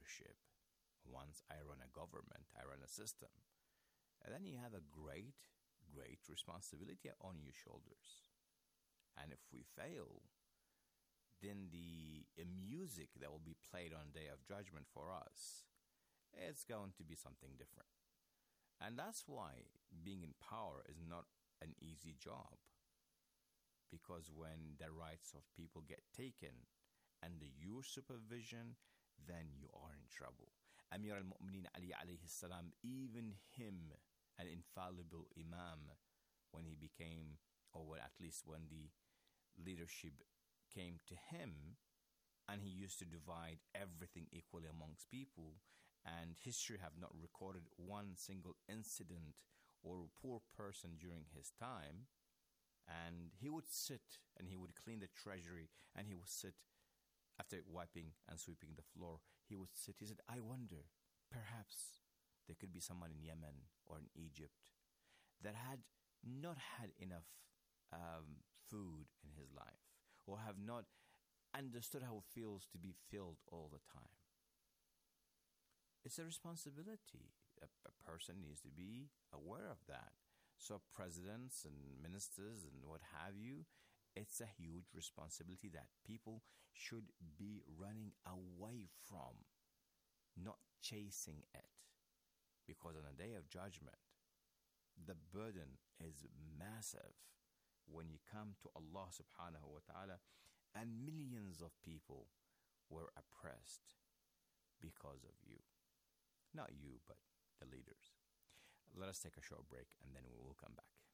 leadership. Once I run a government, I run a system. And then you have a great, great responsibility on your shoulders. And if we fail, then the music that will be played on Day of Judgment for us, it's going to be something different. And that's why being in power is not an easy job. Because when the rights of people get taken under your supervision, then you are in trouble. Amir al-Mu'mineen Ali alayhi salam, even him, an infallible imam, when he became, or at least when the leadership came to him, and he used to divide everything equally amongst people, and history have not recorded one single incident or a poor person during his time. And he would sit and he would clean the treasury, and he would sit after wiping and sweeping the floor. He would sit. He said, I wonder, perhaps there could be someone in Yemen or in Egypt that had not had enough food in his life, or have not understood how it feels to be filled all the time. It's a responsibility. A person needs to be aware of that. So presidents and ministers and what have you, it's a huge responsibility that people should be running away from, not chasing it. Because on the Day of Judgment, the burden is massive when you come to Allah subhanahu wa ta'ala, and millions of people were oppressed because of you. Not you, but the leaders. Let us take a short break and then we will come back.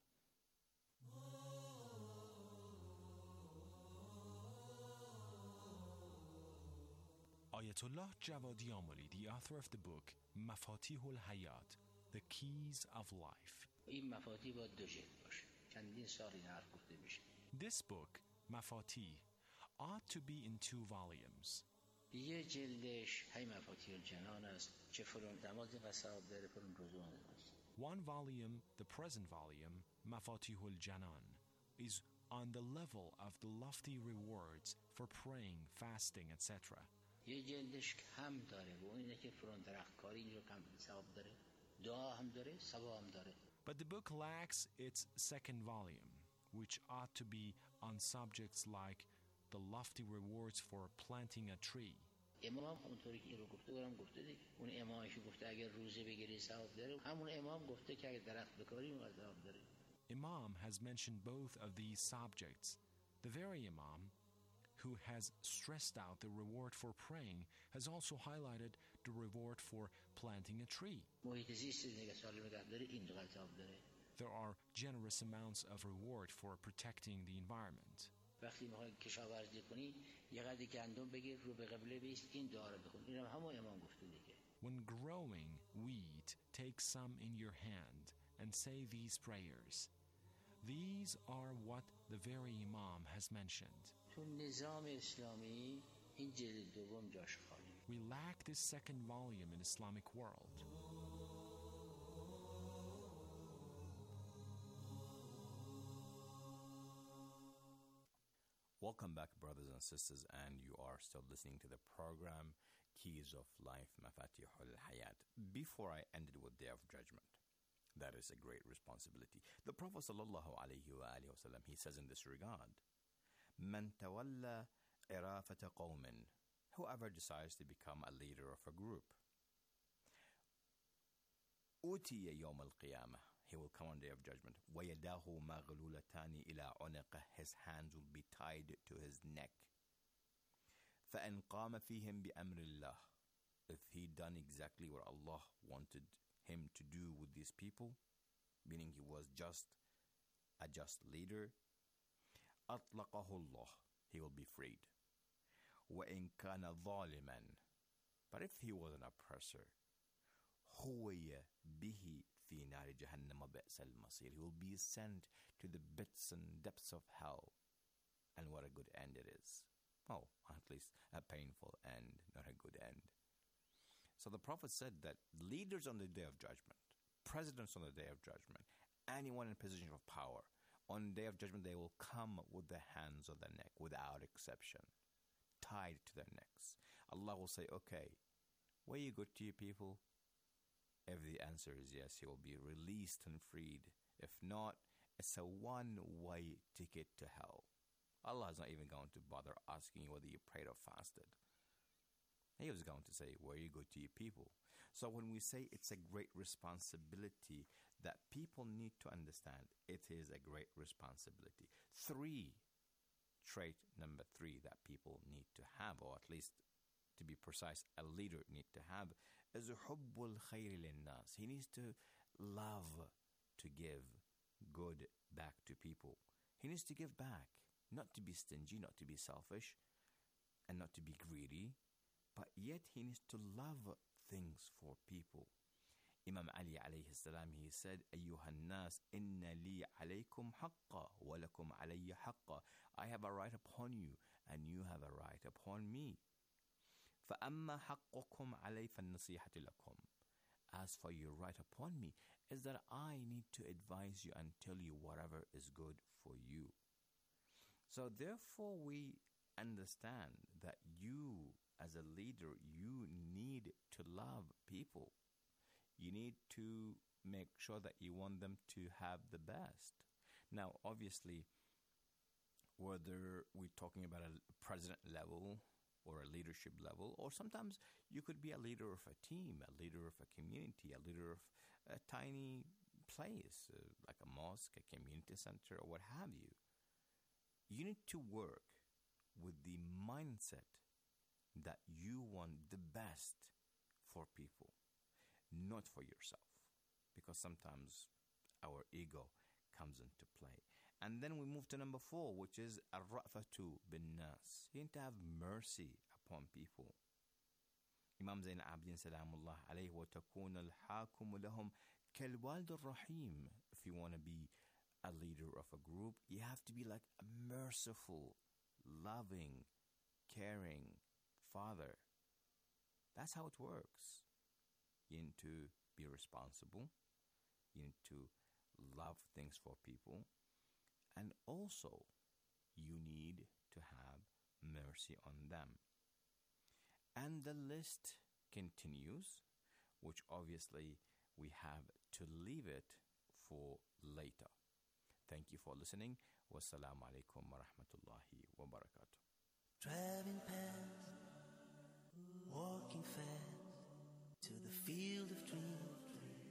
Ayatollah Jawadi Amoli, the author of the book Mafatih al-Hayat, The Keys of Life. This book, Mafatih, ought to be in 2 volumes. One volume, the present volume, Mafatihul Janan, is on the level of the lofty rewards for praying, fasting, etc. But the book lacks its second volume, which ought to be on subjects like the lofty rewards for planting a tree. Imam has mentioned both of these subjects. The very Imam who has stressed out the reward for praying has also highlighted the reward for planting a tree. There are generous amounts of reward for protecting the environment. When growing wheat, take some in your hand and say these prayers. These are what the very Imam has mentioned. We lack this second volume in Islamic world. Welcome back, brothers and sisters, and you are still listening to the program Keys of Life, Mafatihul Hayat. Before I ended with Day of Judgment, that is a great responsibility. The Prophet ﷺ, he says in this regard, "Man tawalla irafata qawmin," whoever decides to become a leader of a group, utiya yawm al-qiyamah, he will come on Day of Judgment. وَيَدَاهُ مَغْلُولَتَانِ إِلَىٰ عُنَقِهِ, his hands will be tied to his neck. فَإِنْ قَامَ فِيهِمْ بِأَمْرِ اللَّهِ, if he done exactly what Allah wanted him to do with these people, meaning he was a just leader, أَطْلَقَهُ اللَّهِ, he will be freed. وَإِنْ كَانَ ظَالِمًا, but if he was an oppressor, هُوَيَ بِهِ فِي نَارِ جَهَنَّمَ بِئْسَ الْمَصِيرِ, he will be sent to the pits and depths of hell. And what a good end it is. Oh, at least a painful end, not a good end. So the Prophet said that leaders on the Day of Judgment, presidents on the Day of Judgment, anyone in position of power, on the Day of Judgment they will come with their hands on their neck, without exception, tied to their necks. Allah will say, okay, Were you good to your people? If the answer is yes, he will be released and freed. If not, it's a one-way ticket to hell. Allah is not even going to bother asking you whether you prayed or fasted. He was going to say, were you good to your people? So when we say it's a great responsibility that people need to understand, it is a great responsibility. Trait number 3 that people need to have, or at least to be precise, a leader need to have, is hubbul khayri linnas. He needs to love to give good back to people. He needs to give back, not to be stingy, not to be selfish, and not to be greedy, but yet he needs to love things for people. Imam Ali alayhi salam, he said, Ayyuhan nas, inna li alaykum haqqa, wa lakum alayya haqqa. I have a right upon you, and you have a right upon me. فَأَمَّا حَقُّكُمْ عَلَيْ فَالنَّصِيحَةُ لَكُمْ. As for your right upon me, is that I need to advise you and tell you whatever is good for you. So therefore we understand that you, as a leader, you need to love people. You need to make sure that you want them to have the best. Now, obviously, whether we're talking about a president level or a leadership level, or sometimes you could be a leader of a team, a leader of a community, a leader of a tiny place, like a mosque, a community center, or what have you. You need to work with the mindset that you want the best for people, not for yourself, because sometimes our ego comes into play. And then we move to number 4, which is ar-ra'fatu bin-nas. You need to have mercy upon people. Imam Zain al-Abidin salamullah alayhi, وَتَكُونَ الْحَاكُمُ لَهُمْ كَالْوَالْدِ الرَّحِيمِ. If you want to be a leader of a group, you have to be like a merciful, loving, caring father. That's how it works. You need to be responsible. You need to love things for people. And also, you need to have mercy on them. And the list continues, which obviously we have to leave it for later. Thank you for listening. Wassalamu alaikum wa rahmatullahi wa barakatuh. Driving past, walking fast to the field of dreams.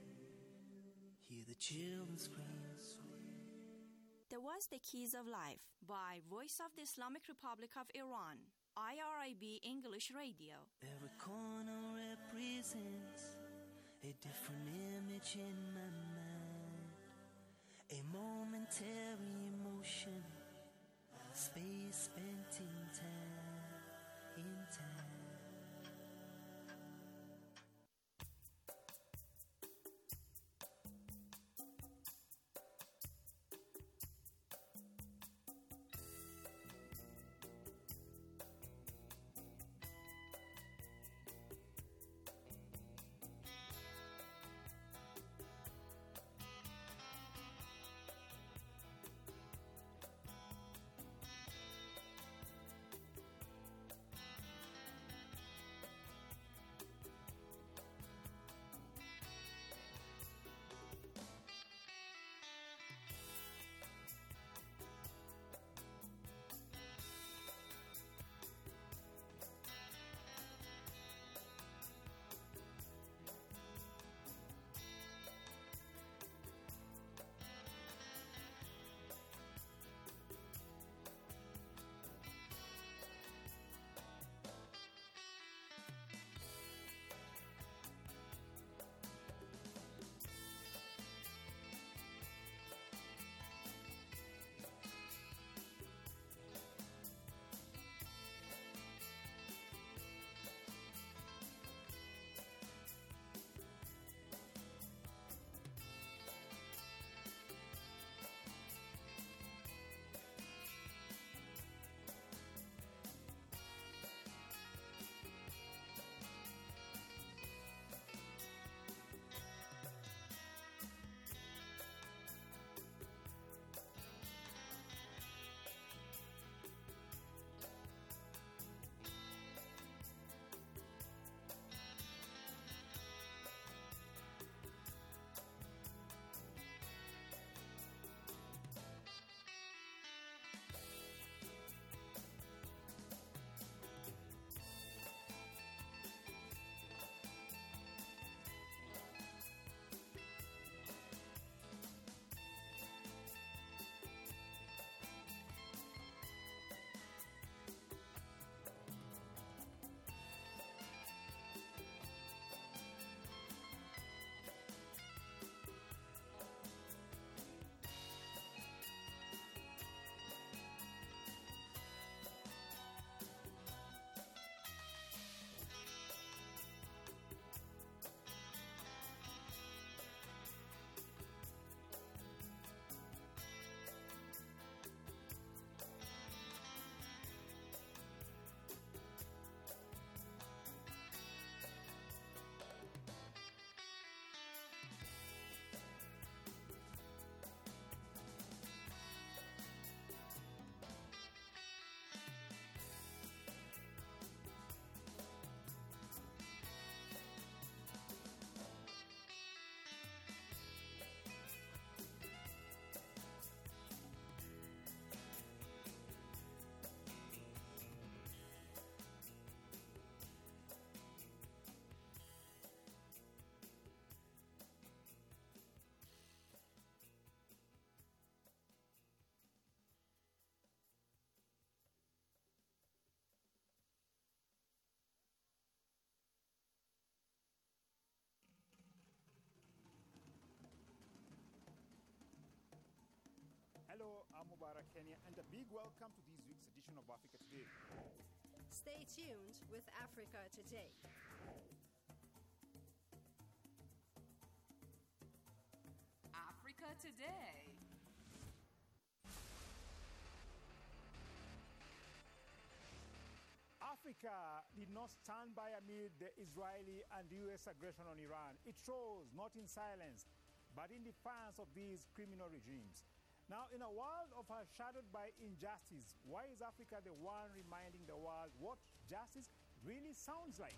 Hear the children scream. There was The Keys of Life by Voice of the Islamic Republic of Iran, IRIB English Radio. Every corner represents a different image in my mind, a momentary emotion, space spent in time. Hello, I'm Mubarak Kenya, and a big welcome to this week's edition of Africa Today. Stay tuned with Africa Today. Africa Today. Africa did not stand by amid the Israeli and U.S. aggression on Iran. It rose not in silence, but in defiance of these criminal regimes. Now, in a world overshadowed by injustice, why is Africa the one reminding the world what justice really sounds like?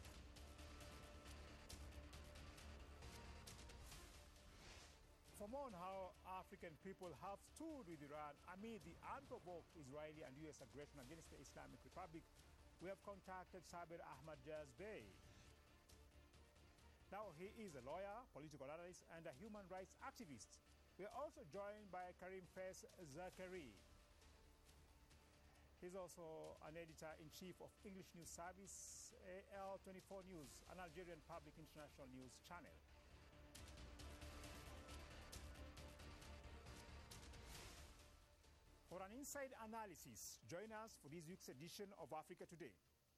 For more on how African people have stood with Iran amid the unprovoked Israeli and U.S. aggression against the Islamic Republic, we have contacted Saber Ahmad Jazbeh. Now, he is a lawyer, political analyst, and a human rights activist. We are also joined by Karim Fez Zakari. He's also an editor-in-chief of English News Service, AL24 News, an Algerian public international news channel. For an inside analysis, join us for this week's edition of Africa Today.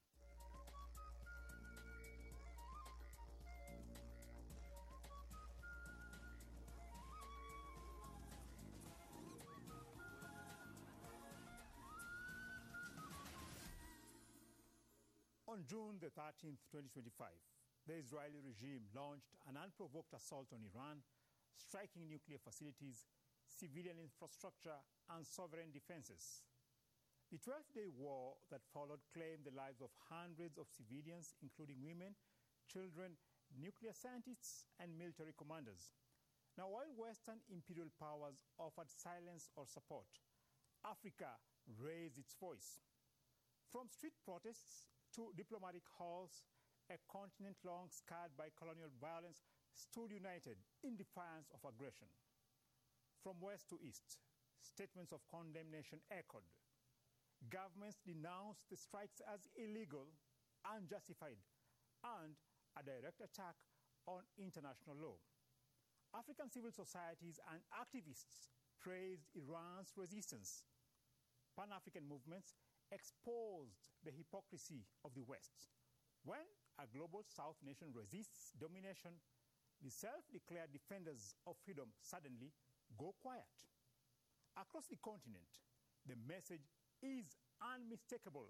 On June the 13th, 2025, the Israeli regime launched an unprovoked assault on Iran, striking nuclear facilities, civilian infrastructure, and sovereign defenses. The 12-day war that followed claimed the lives of hundreds of civilians, including women, children, nuclear scientists, and military commanders. Now, while Western imperial powers offered silence or support, Africa raised its voice. From street protests to diplomatic halls, a continent long scarred by colonial violence stood united in defiance of aggression. From west to east, statements of condemnation echoed. Governments denounced the strikes as illegal, unjustified, and a direct attack on international law. African civil societies and activists praised Iran's resistance. Pan-African movements exposed the hypocrisy of the West. When a global South nation resists domination, the self-declared defenders of freedom suddenly go quiet. Across the continent, the message is unmistakable.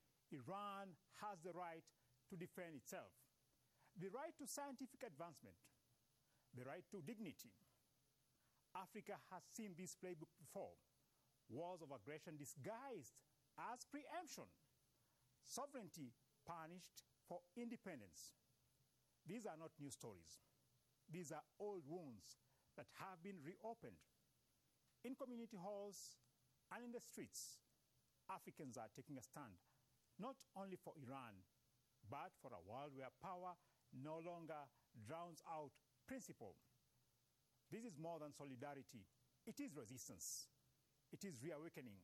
Iran has the right to defend itself, the right to scientific advancement, the right to dignity. Africa has seen this playbook before. Wars of aggression disguised as preemption, sovereignty punished for independence. These are not new stories. These are old wounds that have been reopened. In community halls and in the streets, Africans are taking a stand, not only for Iran, but for a world where power no longer drowns out principle. This is more than solidarity. It is resistance. It is reawakening.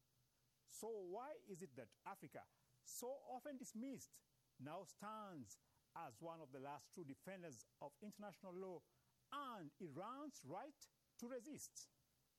So why is it that Africa, so often dismissed, now stands as one of the last true defenders of international law and Iran's right to resist?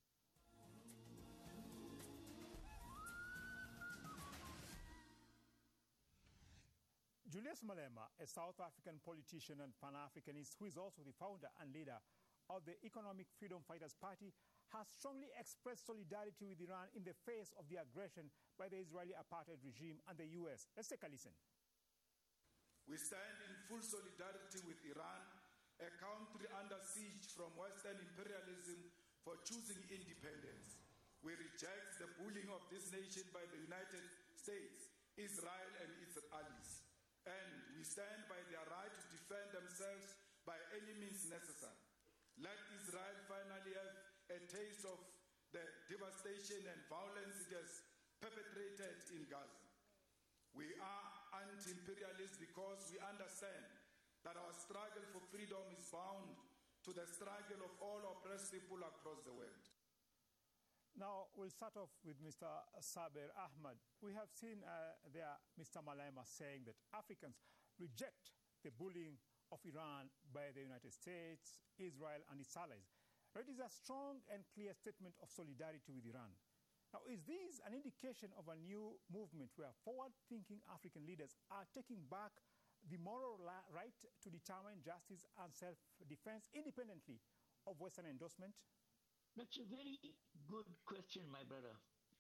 Julius Malema, a South African politician and Pan-Africanist who is also the founder and leader of the Economic Freedom Fighters Party, has strongly expressed solidarity with Iran in the face of the aggression by the Israeli apartheid regime and the U.S. Let's take a listen. We stand in full solidarity with Iran, a country under siege from Western imperialism for choosing independence. We reject the bullying of this nation by the United States, Israel, and its allies. And we stand by their right to defend themselves by any means necessary. Let Israel finally have a taste of the devastation and violence it has perpetrated in Gaza. We are anti-imperialist because we understand that our struggle for freedom is bound to the struggle of all oppressed people across the world. Now, we'll start off with Mr. Saber Ahmad. We have seen there Mr. Malema saying that Africans reject the bullying of Iran by the United States, Israel, and its allies. Now, it is a strong and clear statement of solidarity with Iran. Now, is this an indication of a new movement where forward-thinking African leaders are taking back the moral right to determine justice and self-defense independently of Western endorsement? That's a very good question, my brother.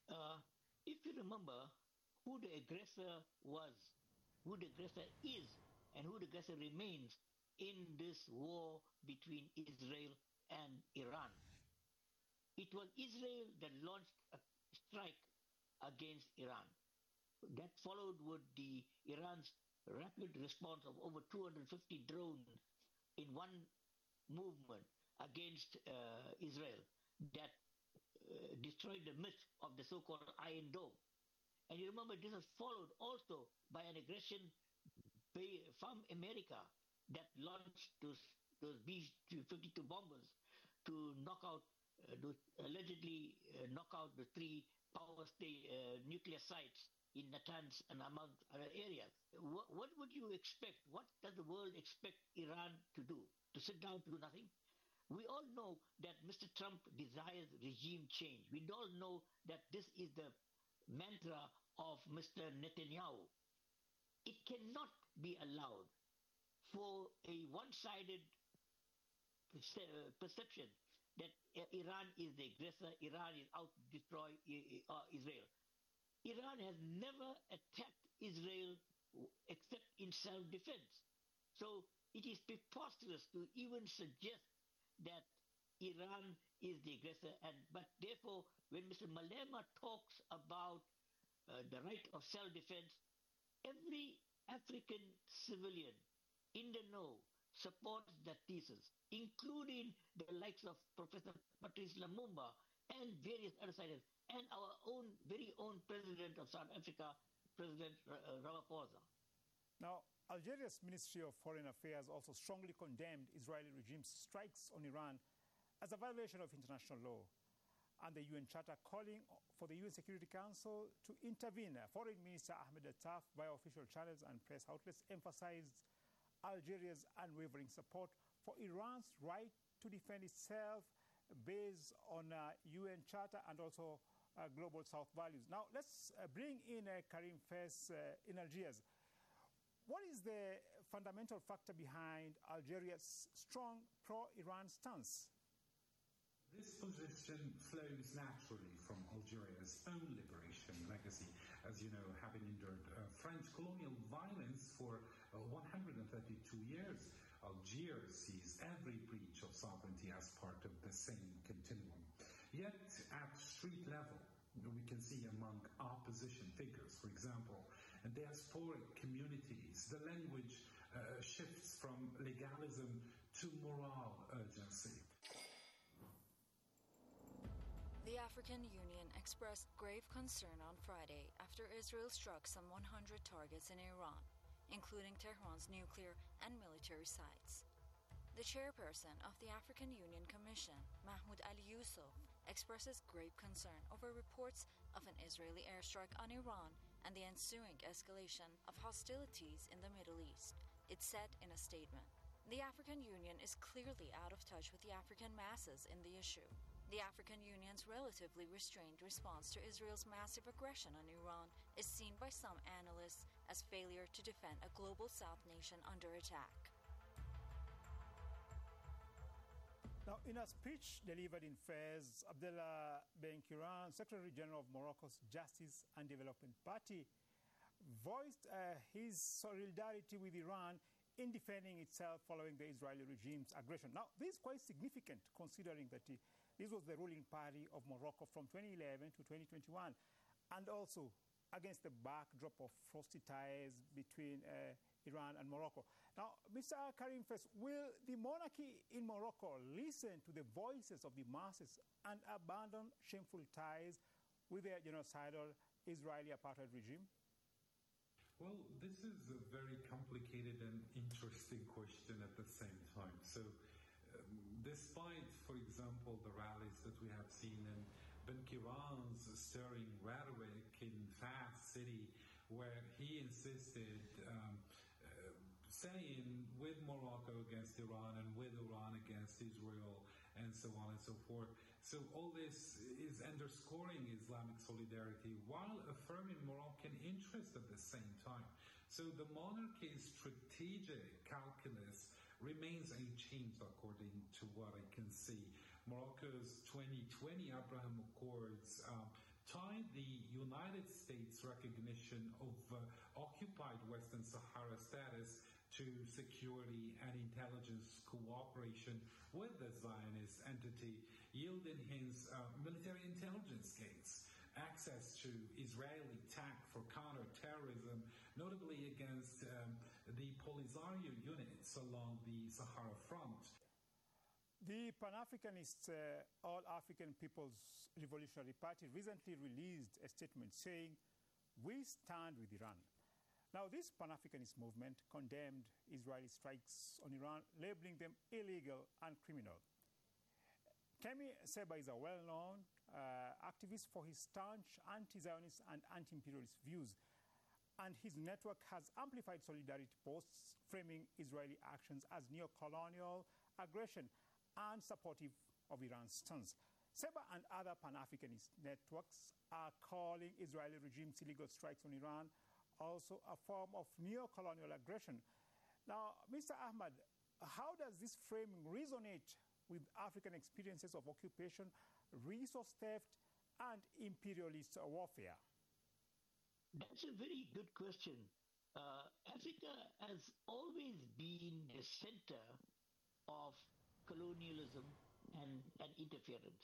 If you remember who the aggressor was, who the aggressor is, and who the aggressor remains in this war between Israel and Iran, it was Israel that launched a strike against Iran. That followed with Iran's rapid response of over 250 drones in one movement against Israel that destroyed the myth of the so-called Iron Dome. And you remember this was followed also by an aggression from America that launched those B-52 bombers to knock out, allegedly knock out the three nuclear sites in Natanz and among other areas. What would you expect? What does the world expect Iran to do? To sit down to do nothing? We all know that Mr. Trump desires regime change. We all know that this is the mantra of Mr. Netanyahu. It cannot be allowed for a one-sided perception that Iran is the aggressor, Iran is out to destroy Israel. Iran has never attacked Israel except in self-defense. So it is preposterous to even suggest that Iran is the aggressor. But therefore, when Mr. Malema talks about the right of self-defense, every African civilian in the know supports that thesis, including the likes of Professor Patrice Lumumba and various other siders, and our very own President of South Africa, President Ramaphosa. Now, Algeria's Ministry of Foreign Affairs also strongly condemned Israeli regime's strikes on Iran as a violation of international law, and the UN Charter calling for the UN Security Council to intervene. Foreign Minister Ahmed Attaf, via official channels and press outlets, emphasized Algeria's unwavering support for Iran's right to defend itself based on UN Charter and also Global South values. Now, let's bring in Karim Fez in Algiers. What is the fundamental factor behind Algeria's strong pro-Iran stance? This position flows naturally from Algeria's own liberation legacy, as you know, having endured French colonial violence for 132 years. Algiers sees every breach of sovereignty as part of the same continuum. Yet, at street level, we can see among opposition figures, for example, diasporic communities, the language shifts from legalism to moral urgency. The African Union expressed grave concern on Friday after Israel struck some 100 targets in Iran, including Tehran's nuclear and military sites. The chairperson of the African Union Commission, Mahmoud Ali Yusuf, expresses grave concern over reports of an Israeli airstrike on Iran and the ensuing escalation of hostilities in the Middle East. It said in a statement, "The African Union is clearly out of touch with the African masses in the issue. The African Union's relatively restrained response to Israel's massive aggression on Iran is seen by some analysts as failure to defend a global South nation under attack." Now, in a speech delivered in Fez, Abdullah Ben Kiran, Secretary General of Morocco's Justice and Development Party, voiced his solidarity with Iran in defending itself following the Israeli regime's aggression. Now, this is quite significant considering that this was the ruling party of Morocco from 2011 to 2021, and also against the backdrop of frosty ties between Iran and Morocco. Now, Mr. Karim Fez, will the monarchy in Morocco listen to the voices of the masses and abandon shameful ties with their genocidal Israeli apartheid regime? Well, this is a very complicated and interesting question at the same time. So, despite, for example, the rallies that we have seen in Ben Kiran's stirring rhetoric in Fas City, where he insisted saying with Morocco against Iran and with Iran against Israel, and so on and so forth. So all this is underscoring Islamic solidarity while affirming Moroccan interest at the same time. So the monarchy's strategic calculus remains unchanged according to what I can see. Morocco's 2020 Abraham Accords tied the United States' recognition of occupied Western Sahara status to security and intelligence cooperation with the Zionist entity, yielding hence military intelligence gains, access to Israeli tech for counter-terrorism, notably against the Polisario units along the Sahara Front. The Pan-Africanist All-African People's Revolutionary Party recently released a statement saying, "We stand with Iran." Now, this Pan-Africanist movement condemned Israeli strikes on Iran, labeling them illegal and criminal. Kemi Seba is a well-known activist for his staunch anti-Zionist and anti-imperialist views, and his network has amplified solidarity posts framing Israeli actions as neo-colonial aggression and supportive of Iran's stance. Seba and other Pan-Africanist networks are calling Israeli regime's illegal strikes on Iran also a form of neo-colonial aggression. Now, Mr. Ahmad, how does this framing resonate with African experiences of occupation, resource theft, and imperialist warfare? That's a very good question. Africa has always been the center of colonialism and interference.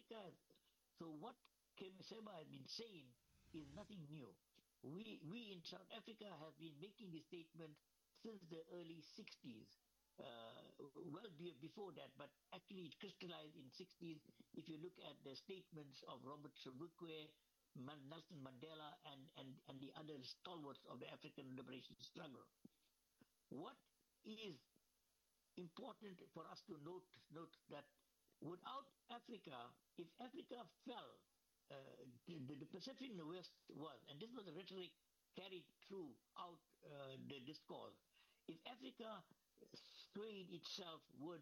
So what Kemi Seba has been saying is nothing new. We in South Africa have been making this statement since the early 60s. Well before that, but actually it crystallized in 60s. If you look at the statements of Robert Sobukwe, Nelson Mandela, and the other stalwarts of the African liberation struggle. What is important for us to note that without Africa, if Africa fell, the perception in the West was, and this was a rhetoric carried throughout the discourse, if Africa swayed itself with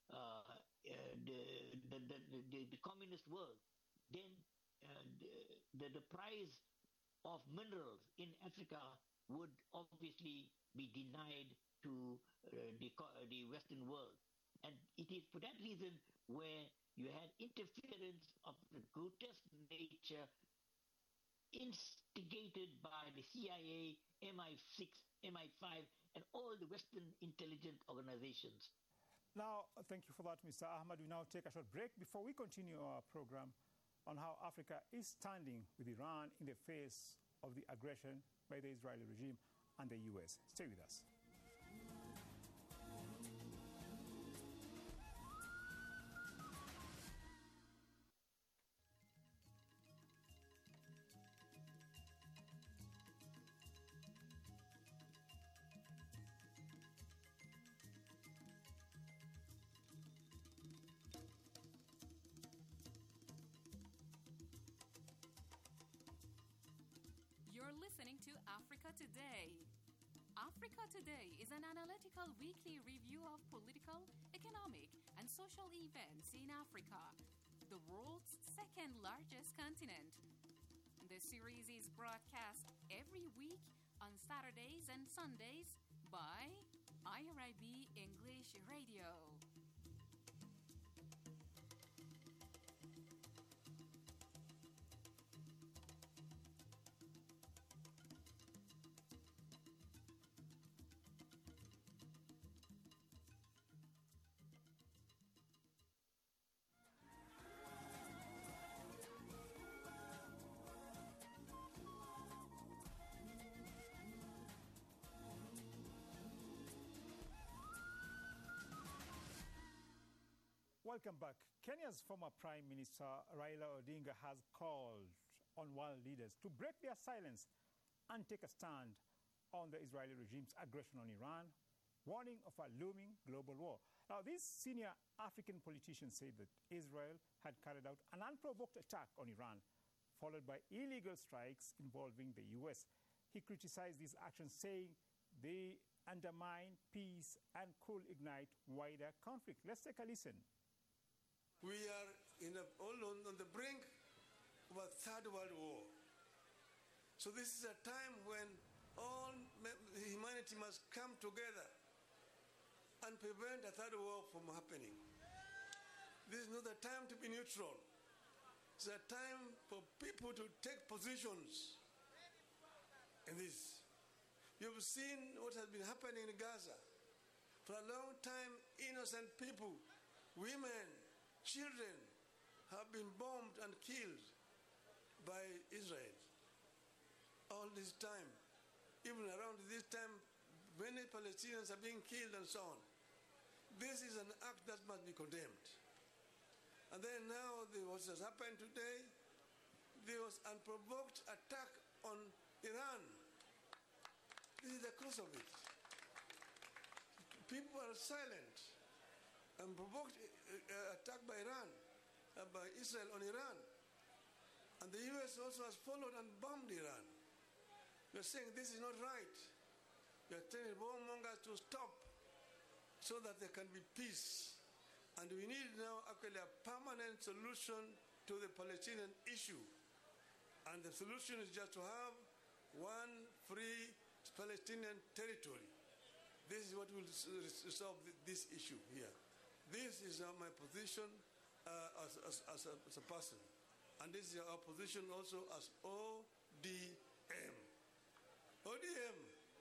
the communist world, then the prize of minerals in Africa would obviously be denied to the Western world. And it is for that reason where you had interference of the grotesque nature instigated by the CIA, MI6, MI5, and all the Western intelligence organizations. Now, thank you for that, Mr. Ahmad. We now take a short break before we continue our program on how Africa is standing with Iran in the face of the aggression by the Israeli regime and the U.S. Stay with us. You're listening to Africa Today. Africa Today is an analytical weekly review of political, economic, and social events in Africa, the world's second largest continent. The series is broadcast every week on Saturdays and Sundays by IRIB English Radio. Welcome back. Kenya's former Prime Minister Raila Odinga has called on world leaders to break their silence and take a stand on the Israeli regime's aggression on Iran, warning of a looming global war. Now, this senior African politician said that Israel had carried out an unprovoked attack on Iran, followed by illegal strikes involving the U.S. He criticized these actions, saying they undermine peace and could ignite wider conflict. Let's take a listen. We are on the brink of a third world war. So this is a time when all humanity must come together and prevent a third war from happening. This is not the time to be neutral. It's a time for people to take positions in this. You've seen what has been happening in Gaza. For a long time, innocent people, women, children have been bombed and killed by Israel. All this time, even around this time, many Palestinians are being killed and so on. This is an act that must be condemned. And then now, what has happened today, there was an unprovoked attack on Iran. This is the cause of it. People are silent. Unprovoked attack by Iran, by Israel on Iran. And the US also has followed and bombed Iran. We are saying this is not right. We are telling warmongers to stop so that there can be peace. And we need now actually a permanent solution to the Palestinian issue. And the solution is just to have one free Palestinian territory. This is what will resolve this issue here. This is my position as a person. And this is our position also as ODM. ODM.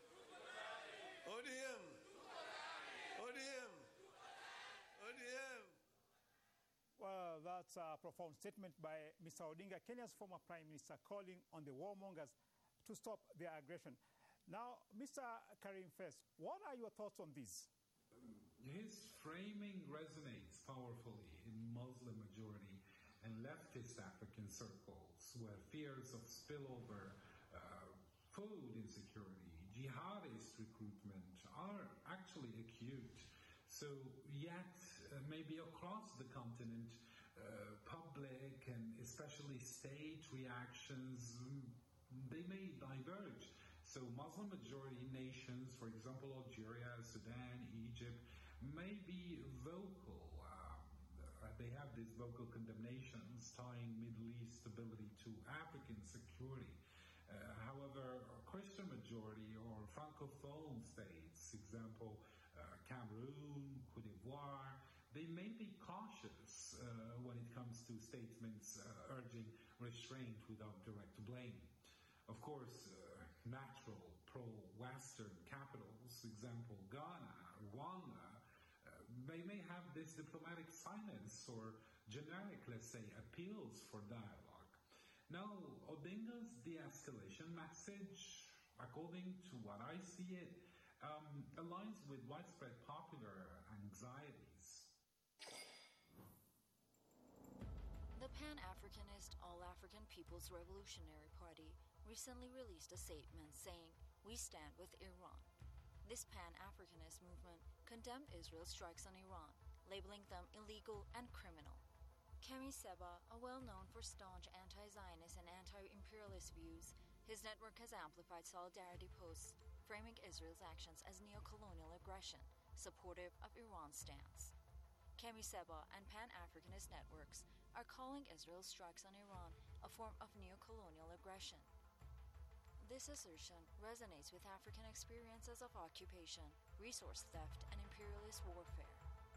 ODM. ODM. ODM. Well, that's a profound statement by Mr. Odinga, Kenya's former Prime Minister, calling on the warmongers to stop their aggression. Now, Mr. Karim Fest, what are your thoughts on this? His framing resonates powerfully in Muslim-majority and leftist African circles, where fears of spillover, food insecurity, jihadist recruitment are actually acute. So yet, maybe across the continent, public and especially state reactions, they may diverge. So Muslim-majority nations, for example, Algeria, Sudan, Egypt, may be vocal. They have these vocal condemnations tying Middle East stability to African security. However, Christian-majority or Francophone states, example, Cameroon, Cote d'Ivoire, they may be cautious when it comes to statements urging restraint without direct blame. Of course, natural pro-Western capitals, example Ghana, Rwanda, they may have this diplomatic silence or generic, let's say, appeals for dialogue. Now, Odinga's de-escalation message, according to what I see it, aligns with widespread popular anxieties. The Pan-Africanist All-African People's Revolutionary Party recently released a statement saying, "We stand with Iran." This Pan-Africanist movement condemned Israel's strikes on Iran, labeling them illegal and criminal. Kemi Seba, a well-known for staunch anti-Zionist and anti-imperialist views, his network has amplified solidarity posts, framing Israel's actions as neo-colonial aggression, supportive of Iran's stance. Kemi Seba and Pan-Africanist networks are calling Israel's strikes on Iran a form of neo-colonial aggression. This assertion resonates with African experiences of occupation, resource theft, and imperialist warfare.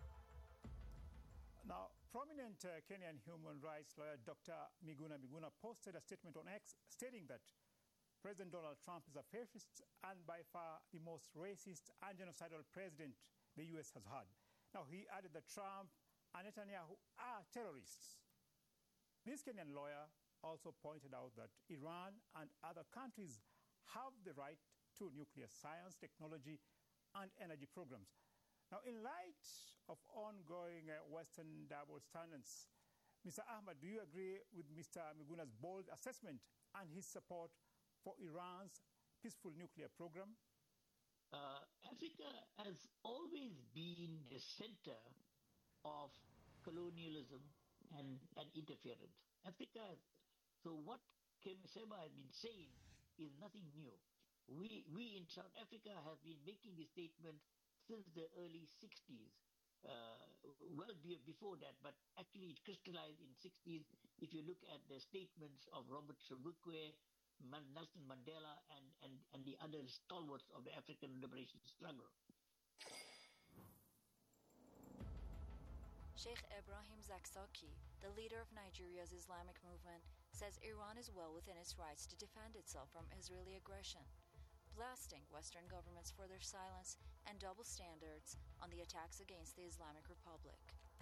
Now, prominent Kenyan human rights lawyer Dr. Miguna Miguna posted a statement on X stating that President Donald Trump is a fascist and by far the most racist and genocidal president the U.S. has had. Now, he added that Trump and Netanyahu are terrorists. This Kenyan lawyer also pointed out that Iran and other countries have the right to nuclear science, technology, and energy programs. Now, in light of ongoing Western double standards, Mr. Ahmad, do you agree with Mr. Miguna's bold assessment and his support for Iran's peaceful nuclear program? Africa has always been the center of colonialism and interference. So what Kemi Seba has been saying is nothing new. We in South Africa have been making this statement since the early 60s. well before that, but actually it crystallized in 60s. If you look at the statements of Robert Sobukwe, Nelson Mandela, and the other stalwarts of the African liberation struggle. Sheikh Ibrahim Zakzaki, the leader of Nigeria's Islamic movement, says Iran is well within its rights to defend itself from Israeli aggression, blasting Western governments for their silence and double standards on the attacks against the Islamic Republic.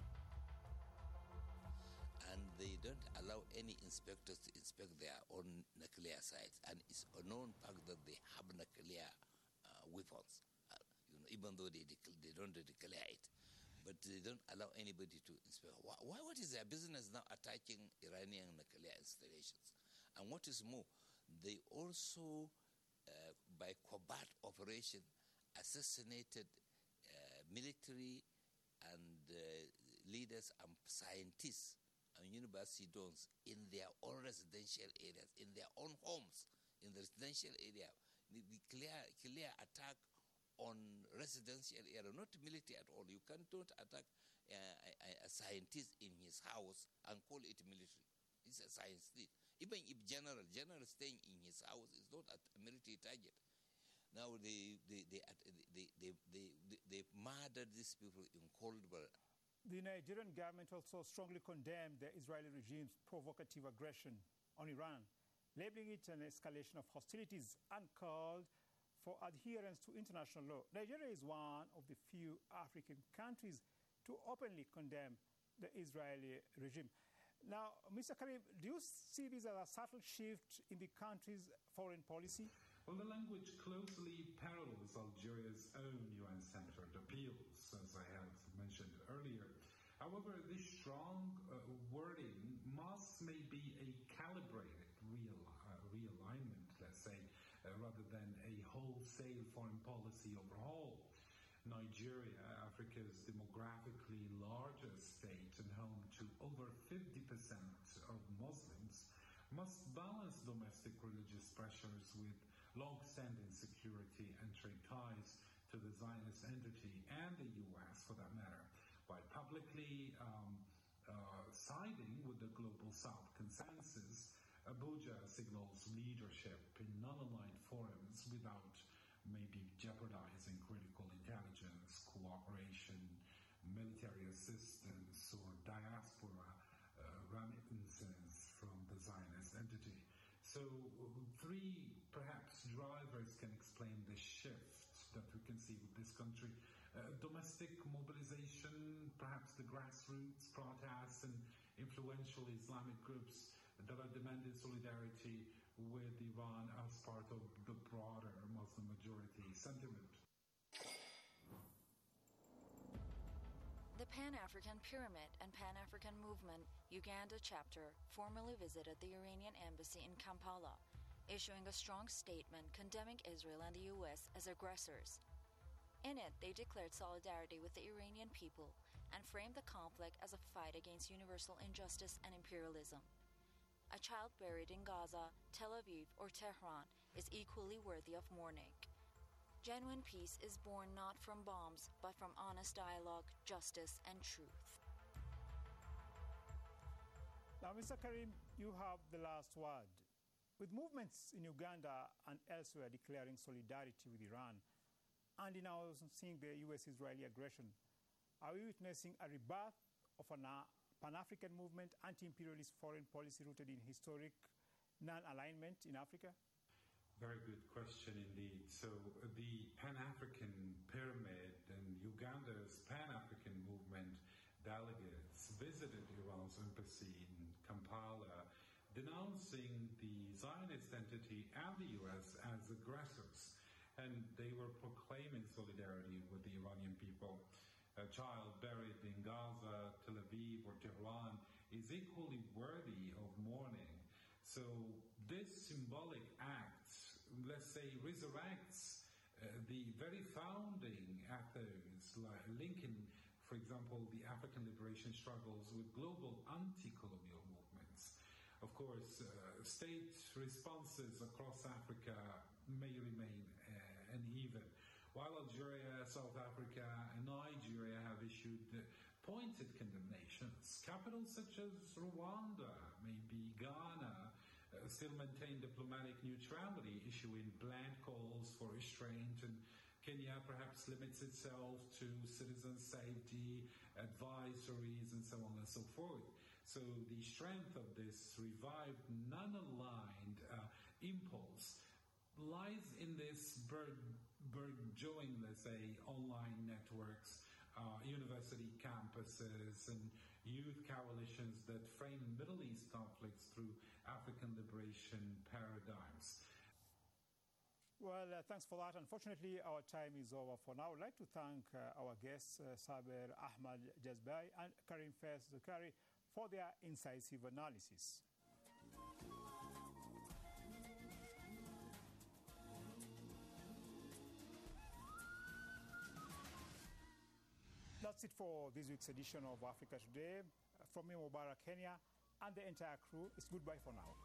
And they don't allow any inspectors to inspect their own nuclear sites, and it's a known fact that they have nuclear weapons, even though they don't declare it. But they don't allow anybody to inspect. What is their business now attacking Iranian nuclear installations? And what is more, they also, by covert operation, assassinated military and leaders and scientists and university dons in their own residential areas, in their own homes, in the residential area. The clear attack on residential area, not military at all. You don't attack a scientist in his house and call it military. It's a scientist. Even if general staying in his house is not a military target. Now they murdered these people in cold blood. The Nigerian government also strongly condemned the Israeli regime's provocative aggression on Iran, labeling it an escalation of hostilities and called for adherence to international law. Nigeria is one of the few African countries to openly condemn the Israeli regime. Now, Mr. Karim, do you see this as a subtle shift in the country's foreign policy? Well, the language closely parallels Algeria's own UN-centered appeals, as I have mentioned earlier. However, this strong wording must maybe a calibrated realignment, let's say, rather than a wholesale foreign policy overhaul. Nigeria, Africa's demographically largest state and home to over 50% of Muslims, must balance domestic religious pressures with long-standing security and trade ties to the Zionist entity and the U.S., for that matter, by publicly siding with the Global South consensus. Abuja signals leadership in non-aligned forums without maybe jeopardizing critical intelligence, cooperation, military assistance, or diaspora remittances from the Zionist entity. So three, perhaps, drivers can explain the shift that we can see with this country. Domestic mobilization, perhaps the grassroots protests and influential Islamic groups that are demanding solidarity with Iran as part of the broader Muslim majority sentiment. The Pan-African Pyramid and Pan-African Movement Uganda chapter formally visited the Iranian embassy in Kampala, issuing a strong statement condemning Israel and the U.S. as aggressors. In it, they declared solidarity with the Iranian people and framed the conflict as a fight against universal injustice and imperialism. A child buried in Gaza, Tel Aviv, or Tehran is equally worthy of mourning. Genuine peace is born not from bombs, but from honest dialogue, justice, and truth. Now, Mr. Karim, you have the last word. With movements in Uganda and elsewhere declaring solidarity with Iran, and in our seeing the U.S.-Israeli aggression, are we witnessing a rebirth of a Pan-African movement, anti-imperialist foreign policy rooted in historic non-alignment in Africa? Very good question indeed. So the Pan-African Pyramid and Uganda's Pan-African Movement delegates visited Iran's embassy in Kampala, denouncing the Zionist entity and the U.S. as aggressors. And they were proclaiming solidarity with the Iranian people. A child buried in Gaza, Tel Aviv, or Tehran is equally worthy of mourning. So this symbolic act, let's say, resurrects the very founding ethos, like linking, for example, the African liberation struggles with global anti-colonial movements. Of course, state responses across Africa may remain uneven. While Algeria, South Africa, and Nigeria have issued issued pointed condemnations. Capitals such as Rwanda, maybe Ghana, still maintain diplomatic neutrality, issuing bland calls for restraint, and Kenya perhaps limits itself to citizen safety, advisories, and so on and so forth. So the strength of this revived, non-aligned impulse lies in this burgeoning, let's say, online networks, university campuses, and youth coalitions that frame Middle East conflicts through African liberation paradigms. Well, thanks for that. Unfortunately, our time is over for now. I'd like to thank our guests, Saber Ahmad Jazbai and Karim Faiz Zukari, for their incisive analysis. That's it for this week's edition of Africa Today. From me, Mubarak Kenya, and the entire crew, it's goodbye for now.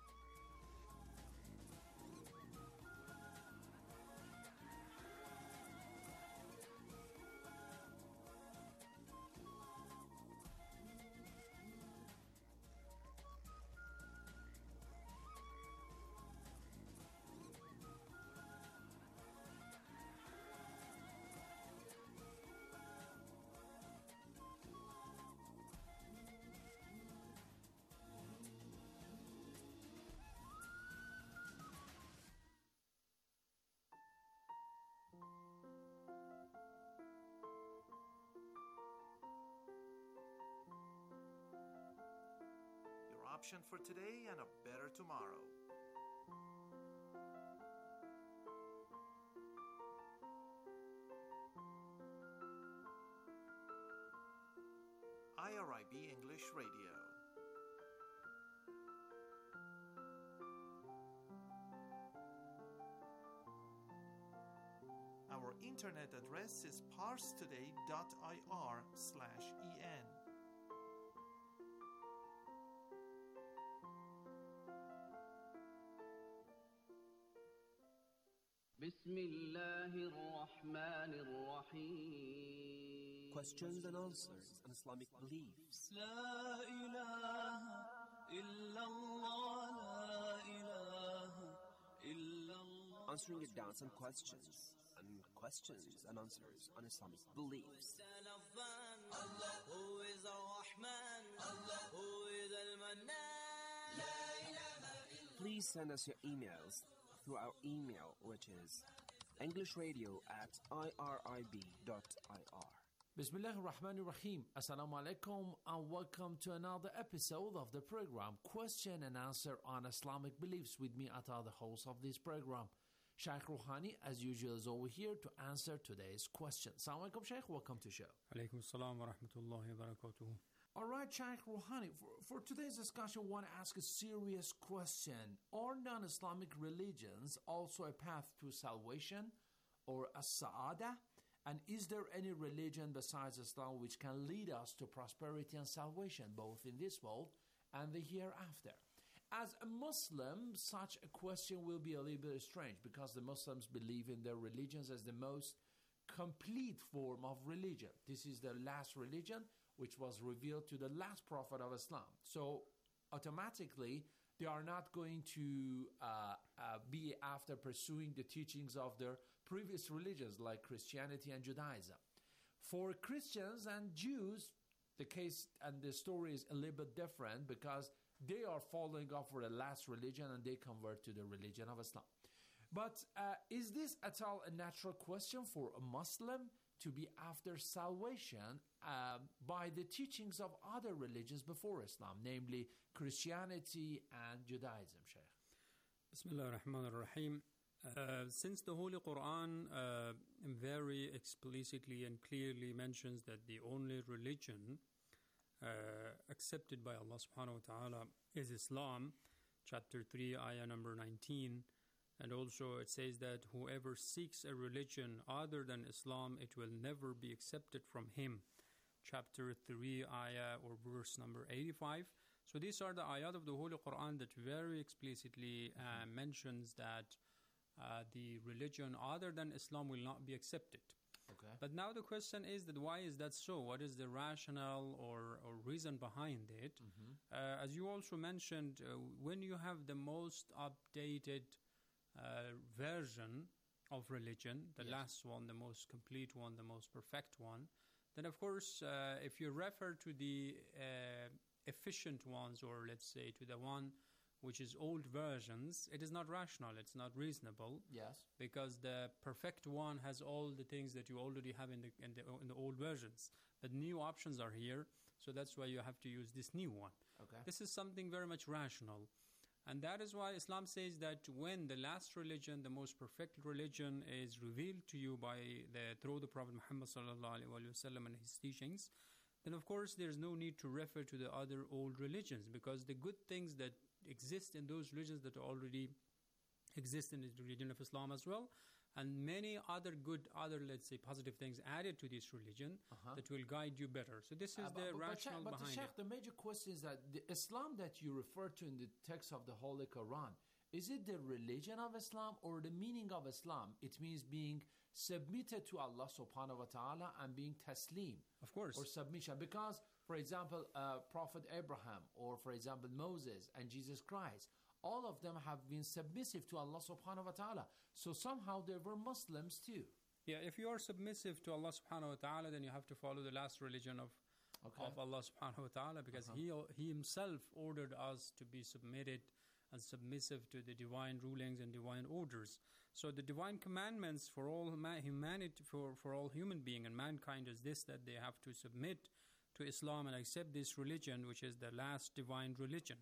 Option for today and a better tomorrow. IRIB English Radio. Our internet address is parstoday.ir/en. بسم الله الرحمن الرحيم. Questions and answers on Islamic beliefs. لا إله إلا الله لا إله إلا الله. Answering your doubts and questions and answers on Islamic beliefs. Allah who is Ar-Rahman, Allah who is Al-Mannan. لا إله إلا. Please send us your emails through our email, which is englishradio@irib.ir. Bismillah ar-Rahman ar-Rahim. Assalamu alaikum and welcome to another episode of the program Question and Answer on Islamic Beliefs with me, Atta, the host of this program. Sheikh Rouhani, as usual, is over here to answer today's question. Assalamu alaikum, Sheikh. Welcome to the show. Alaikum assalam wa rahmatullahi wa barakatuh. All right, Sheikh Rouhani, for today's discussion, I want to ask a serious question. Are non-Islamic religions also a path to salvation or a sa'ada? And is there any religion besides Islam which can lead us to prosperity and salvation, both in this world and the hereafter? As a Muslim, such a question will be a little bit strange because the Muslims believe in their religions as the most complete form of religion. This is the last religion which was revealed to the last prophet of Islam. So automatically, they are not going to be after pursuing the teachings of their previous religions like Christianity and Judaism. For Christians and Jews, the case and the story is a little bit different because they are following for the last religion and they convert to the religion of Islam. But is this at all a natural question for a Muslim to be after salvation by the teachings of other religions before Islam, namely Christianity and Judaism, Shaykh? Bismillah ar-Rahman ar-Rahim. Since the Holy Quran very explicitly and clearly mentions that the only religion accepted by Allah subhanahu wa ta'ala is Islam, chapter 3, ayah number 19, and also it says that whoever seeks a religion other than Islam, it will never be accepted from him, chapter 3, ayah or verse number 85. So these are the ayat of the Holy Quran that very explicitly mentions that the religion other than Islam will not be accepted. Okay. But now the question is that why is that so? What is the rationale or reason behind it? As you also mentioned, when you have the most updated version of religion, the last one, the most complete one, the most perfect one, then of course, if you refer to the efficient ones, or let's say to the one which is old versions, it is not rational, it's not reasonable. Yes. Because the perfect one has all the things that you already have in the old versions. But new options are here, so that's why you have to use this new one. Okay. This is something very much rational. And that is why Islam says that when the last religion, the most perfect religion, is revealed to you through the Prophet Muhammad sallallahu alaihi wasallam and his teachings, then of course there's no need to refer to the other old religions, because the good things that exist in those religions that already exist in the religion of Islam as well, and many other let's say, positive things added to this religion that will guide you better. So this is the rationale behind Sheikh, it. the major question is that the Islam that you refer to in the text of the Holy Quran, is it the religion of Islam or the meaning of Islam? It means being submitted to Allah subhanahu wa ta'ala and being taslim. Of course. Or submission. Because, for example, Prophet Abraham, or for example, Moses and Jesus Christ, all of them have been submissive to Allah subhanahu wa ta'ala. So somehow they were Muslims too. Yeah, if you are submissive to Allah subhanahu wa ta'ala, then you have to follow the last religion of Allah subhanahu wa ta'ala, because He Himself ordered us to be submitted and submissive to the divine rulings and divine orders. So the divine commandments for all humanity, for all human being and mankind, is this, that they have to submit to Islam and accept this religion, which is the last divine religion.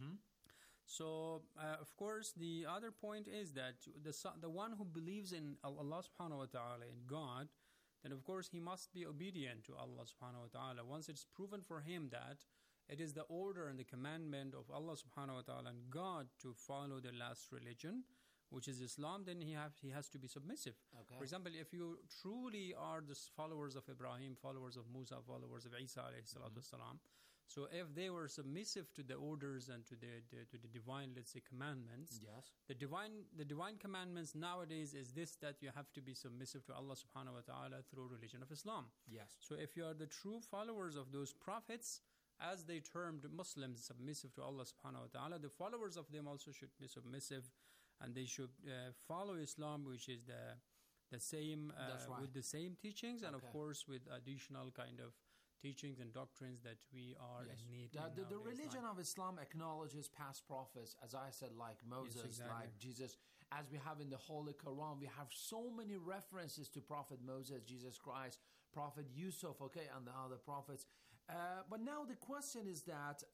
So, of course, the other point is that the one who believes in Allah subhanahu wa ta'ala, in God, then of course he must be obedient to Allah subhanahu wa ta'ala. Once it's proven for him that it is the order and the commandment of Allah subhanahu wa ta'ala and God to follow the last religion, which is Islam, then he has to be submissive. Okay. For example, if you truly are the followers of Ibrahim, followers of Musa, followers of Isa alayhi salatu wasalam, so if they were submissive to the orders and to the divine, let's say, commandments, the divine commandments nowadays is this, that you have to be submissive to Allah subhanahu wa ta'ala through religion of Islam. Yes. So if you are the true followers of those prophets, as they termed Muslims submissive to Allah subhanahu wa ta'ala, the followers of them also should be submissive, and they should follow Islam, which is the same with the same teachings, and of course with additional kind of teachings and doctrines that we are in need of. The religion of Islam acknowledges past prophets, as I said, like Moses, like Jesus. As we have in the Holy Quran, we have so many references to Prophet Moses, Jesus Christ, Prophet Yusuf, and the other prophets. But now the question is that,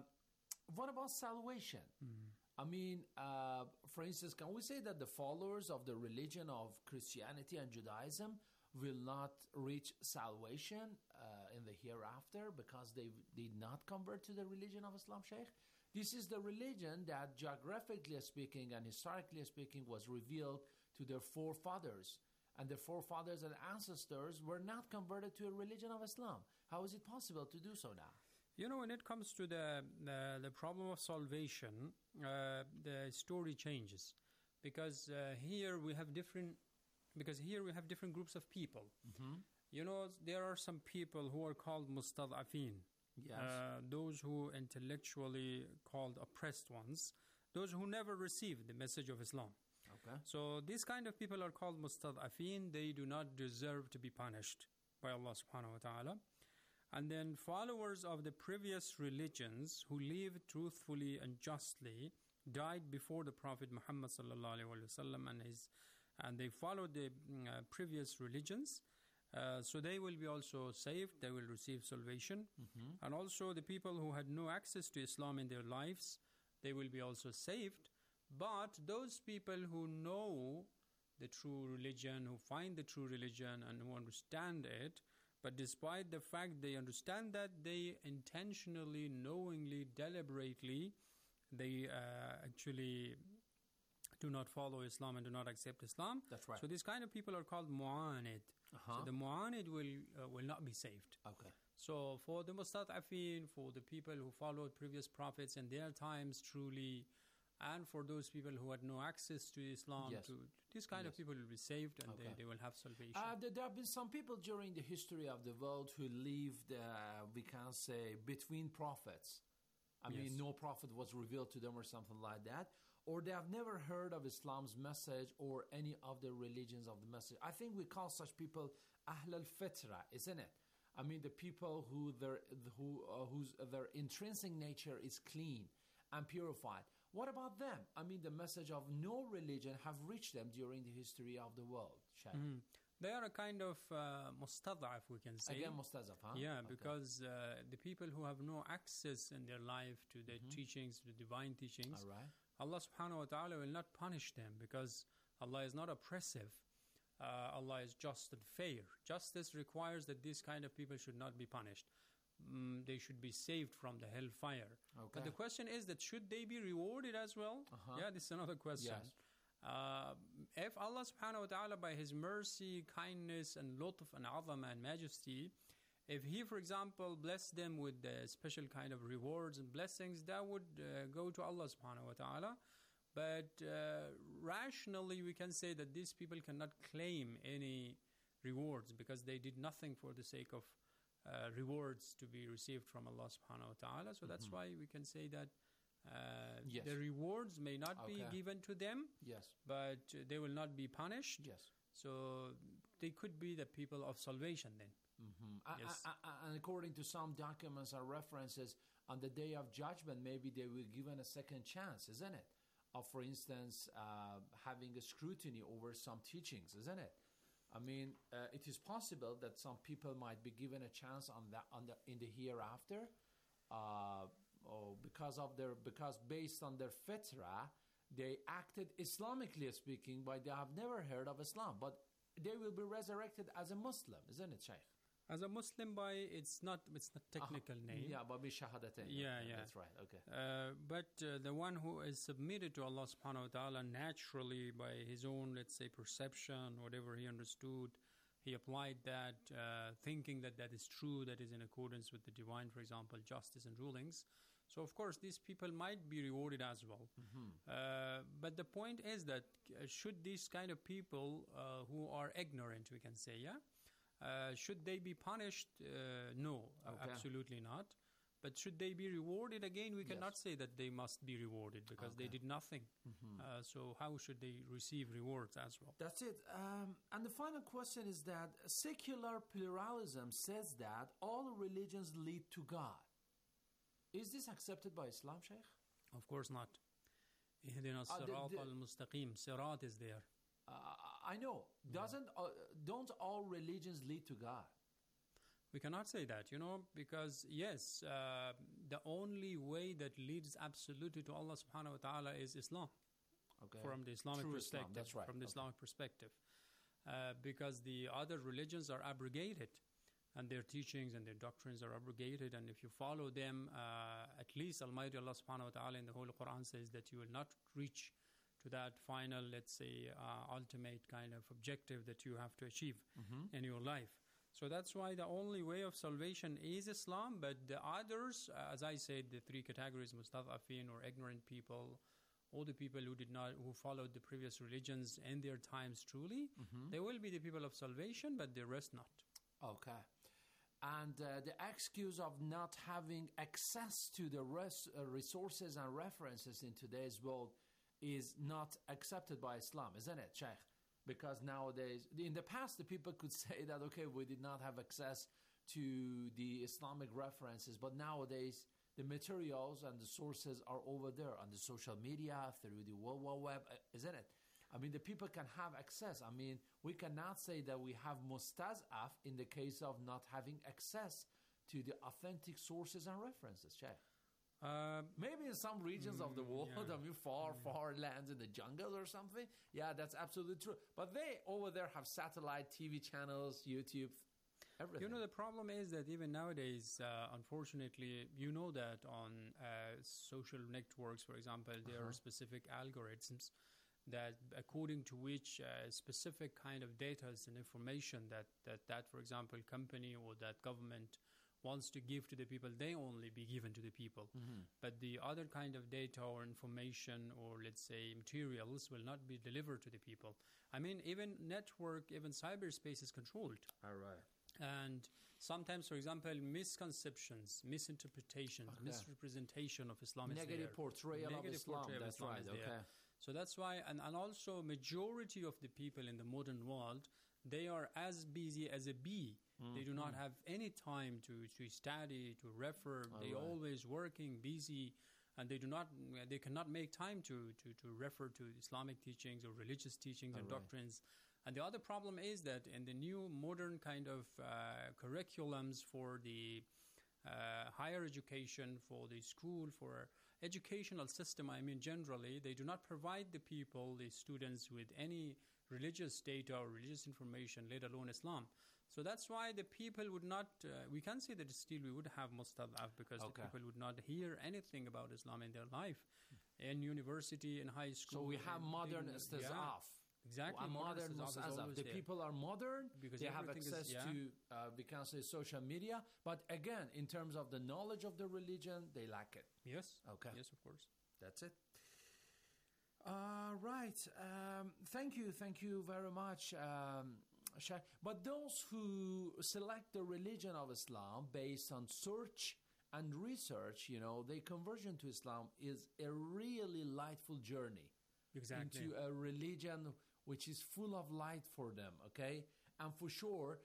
what about salvation? I mean, for instance, can we say that the followers of the religion of Christianity and Judaism will not reach salvation in the hereafter because they did not convert to the religion of Islam, Sheikh? This is the religion that, geographically speaking and historically speaking, was revealed to their forefathers. And their forefathers and ancestors were not converted to a religion of Islam. How is it possible to do so now? You know, when it comes to the problem of salvation, the story changes. Because here we have different groups of people. You know, there are some people who are called mustad'afin. Yes. Those who intellectually called oppressed ones. Those who never received the message of Islam. Okay. So these kind of people are called mustad'afin. They do not deserve to be punished by Allah subhanahu wa ta'ala. And then followers of the previous religions who lived truthfully and justly died before the Prophet Muhammad sallallahu alaihi wasallam and they followed the previous religions. So they will be also saved. They will receive salvation. And also the people who had no access to Islam in their lives, they will be also saved. But those people who know the true religion, who find the true religion and who understand it, but despite the fact they understand that, they intentionally, knowingly, deliberately, they actually do not follow Islam and do not accept Islam. That's right. So these kind of people are called mu'anid. So the mu'anid will not be saved. Okay. So for the mustad'afin, for the people who followed previous prophets in their times truly and for those people who had no access to Islam, Yes. these kind of Yes. people will be saved, and Okay. they will have salvation. There have been some people during the history of the world who lived, we can say, between prophets. I mean, Yes. no prophet was revealed to them or something like that. Or they have never heard of Islam's message or any of the religions of the message. I think we call such people Ahl al-Fitra, isn't it? I mean, the people whose their intrinsic nature is clean and purified. What about them? I mean, the message of no religion have reached them during the history of the world, Shaykh. They are a kind of mustad'af, we can say. Again, mustazaf, huh? Yeah, Okay. because the people who have no access in their life to the teachings, the divine teachings, All right. Allah subhanahu wa ta'ala will not punish them, because Allah is not oppressive. Allah is just and fair. Justice requires that these kind of people should not be punished. They should be saved from the hellfire. Okay. But the question is that should they be rewarded as well? Yeah, this is another question. Yes. If Allah subhanahu wa ta'ala, by His mercy, kindness, and lutf, and azam, and majesty, if He, for example, bless them with special kind of rewards and blessings, that would go to Allah subhanahu wa ta'ala. But rationally, we can say that these people cannot claim any rewards, because they did nothing for the sake of rewards to be received from Allah subhanahu wa ta'ala. So that's why we can say that Yes. the rewards may not be Okay. given to them, Yes. but they will not be punished. Yes. So they could be the people of salvation then. Yes. And according to some documents and references, on the day of judgment, maybe they will be given a second chance, isn't it? Of, for instance, having a scrutiny over some teachings, isn't it? I mean, it is possible that some people might be given a chance in the hereafter, because based on their fitra, they acted Islamically speaking, but they have never heard of Islam. But they will be resurrected as a Muslim, isn't it, Shaykh? As a Muslim, by it's not technical name. Yeah, but shahadatain. Yeah. That's right. Okay. But the one who is submitted to Allah subhanahu wa ta'ala naturally by his own, let's say, perception, whatever he understood, he applied that, thinking that that is true, that is in accordance with the divine, for example, justice and rulings. So, of course, these people might be rewarded as well. But the point is that should these kind of people who are ignorant, we can say, should they be punished? No, Okay. absolutely not. But should they be rewarded? Again, we cannot say that they must be rewarded, because they did nothing. So how should they receive rewards as well? That's it. And the final question is that secular pluralism says that all religions lead to God. Is this accepted by Islam, Shaykh? Of course not. Ihdina as-sirat al-mustaqim. Sirat is there. I know. Don't all religions lead to God? We cannot say that, because yes, the only way that leads absolutely to Allah subhanahu wa ta'ala is Islam. Okay. From the Islamic True perspective. Islam, that's right. From the Okay. Islamic perspective. Because the other religions are abrogated, and their teachings and their doctrines are abrogated, and if you follow them, at least Almighty Allah subhanahu wa ta'ala in the Holy Quran says that you will not reach to that final, let's say, ultimate kind of objective that you have to achieve in your life. So that's why the only way of salvation is Islam, but the others, as I said, the three categories, mustad'afin or ignorant people, all the people who followed the previous religions in their times truly, they will be the people of salvation, but the rest not. Okay. And the excuse of not having access to the resources and references in today's world is not accepted by Islam, isn't it, Sheikh? Because nowadays, in the past, the people could say that, okay, we did not have access to the Islamic references, but nowadays, the materials and the sources are over there on the social media, through the World Wide Web, isn't it? I mean, the people can have access. I mean, we cannot say that we have mustaz'af in the case of not having access to the authentic sources and references, Sheikh. Maybe in some regions of the world, I mean, far lands in the jungle or something. Yeah, that's absolutely true. But they over there have satellite TV channels, YouTube, everything. The problem is that even nowadays, unfortunately, that on social networks, for example, there are specific algorithms that according to which specific kind of data and information that, for example, company or that government wants to give to the people, they only be given to the people. But the other kind of data or information or, let's say, materials will not be delivered to the people. I mean, even network, even cyberspace is controlled. All right. And sometimes, for example, misconceptions, misinterpretations, misrepresentation of Islam is Negative there. portrayal of Islam. That's right. Is there. So that's why, and also majority of the people in the modern world, they are as busy as a bee. They do not have any time to study, to refer. They always working, busy, and they cannot make time to refer to Islamic teachings or religious teachings and doctrines. And the other problem is that in the new modern kind of curriculums for the higher education, for the school, for educational system, I mean generally, they do not provide the people, the students, with any religious data or religious information, let alone Islam. So that's why the people would not, we can say that still we would have mustad'af because the people would not hear anything about Islam in their life, in university, in high school. So we have modern istiz'af. Exactly. Modern mustad'af. The people are modern, because they have access to, we can say, social media, but again, in terms of the knowledge of the religion, they lack it. Yes. Okay. Yes, of course. That's it. Right. Thank you very much, Sheikh. But those who select the religion of Islam based on search and research, their conversion to Islam is a really lightful journey into a religion which is full of light for them, okay? And for sure,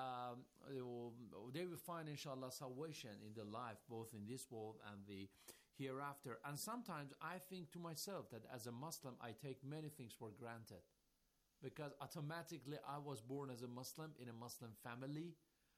they will find, inshallah, salvation in the life, both in this world and the hereafter. And sometimes I think to myself that as a Muslim, I take many things for granted. Because automatically I was born as a Muslim in a Muslim family.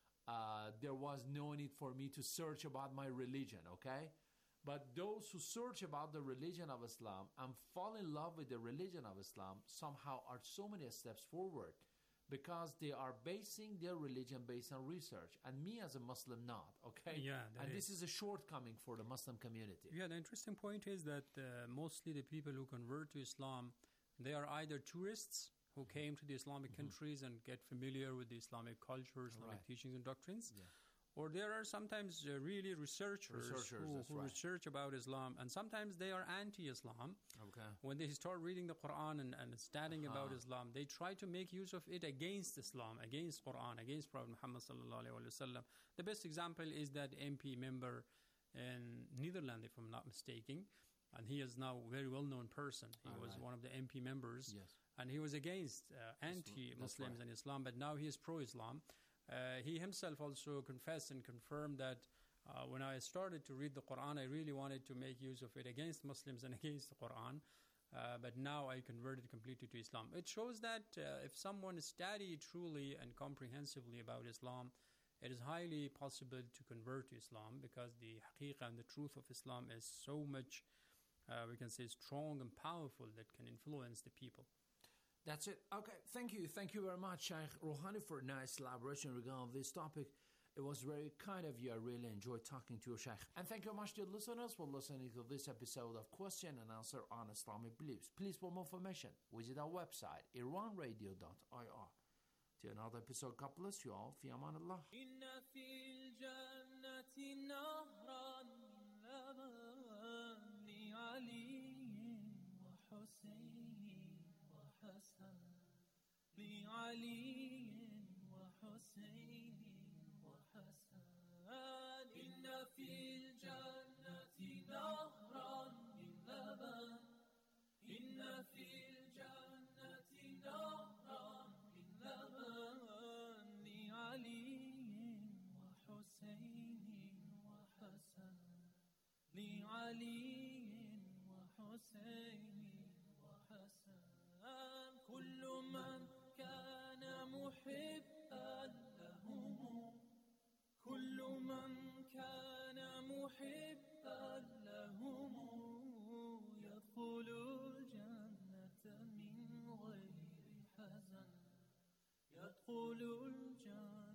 There was no need for me to search about my religion, okay? But those who search about the religion of Islam and fall in love with the religion of Islam somehow are so many steps forward because they are basing their religion based on research. And me as a Muslim not, okay? Yeah, and this is a shortcoming for the Muslim community. Yeah, the interesting point is that mostly the people who convert to Islam, they are either tourists who came to the Islamic countries and get familiar with the Islamic culture, Islamic teachings and doctrines. Yeah. Or there are sometimes really researchers who research about Islam, and sometimes they are anti-Islam. Okay. When they start reading the Quran and studying about Islam, they try to make use of it against Islam, against Quran, against Prophet Muhammad sallallahu alaihi wasallam. The best example is that MP member in Netherlands, if I'm not mistaken, and he is now a very well-known person. He was one of the MP members, and he was against anti-Muslims and Islam, but now he is pro-Islam. He himself also confessed and confirmed that when I started to read the Quran, I really wanted to make use of it against Muslims and against the Quran, but now I converted completely to Islam. It shows that if someone studies truly and comprehensively about Islam, it is highly possible to convert to Islam because the haqiqah and the truth of Islam is so much, we can say, strong and powerful that can influence the people. That's it. Okay, thank you. Thank you very much, Sheikh Rouhani, for a nice elaboration regarding this topic. It was very kind of you. I really enjoyed talking to you, Sheikh. And thank you very much to listeners for listening to this episode of Question and Answer on Islamic Beliefs. Please, for more information, visit our website, iranradio.ir. Till another episode, God bless you all. Fi aman Allah. لعلي وحسين وحسن إن في الجنة نهرا من لبن إن في الجنة نهرا من لبن لعلي وحسين وحسن لعلي وحسين وحسن كل من كان محبا لهم كل من كان محبا لهم يدخل الجنة من غير حزن يدخل الجنة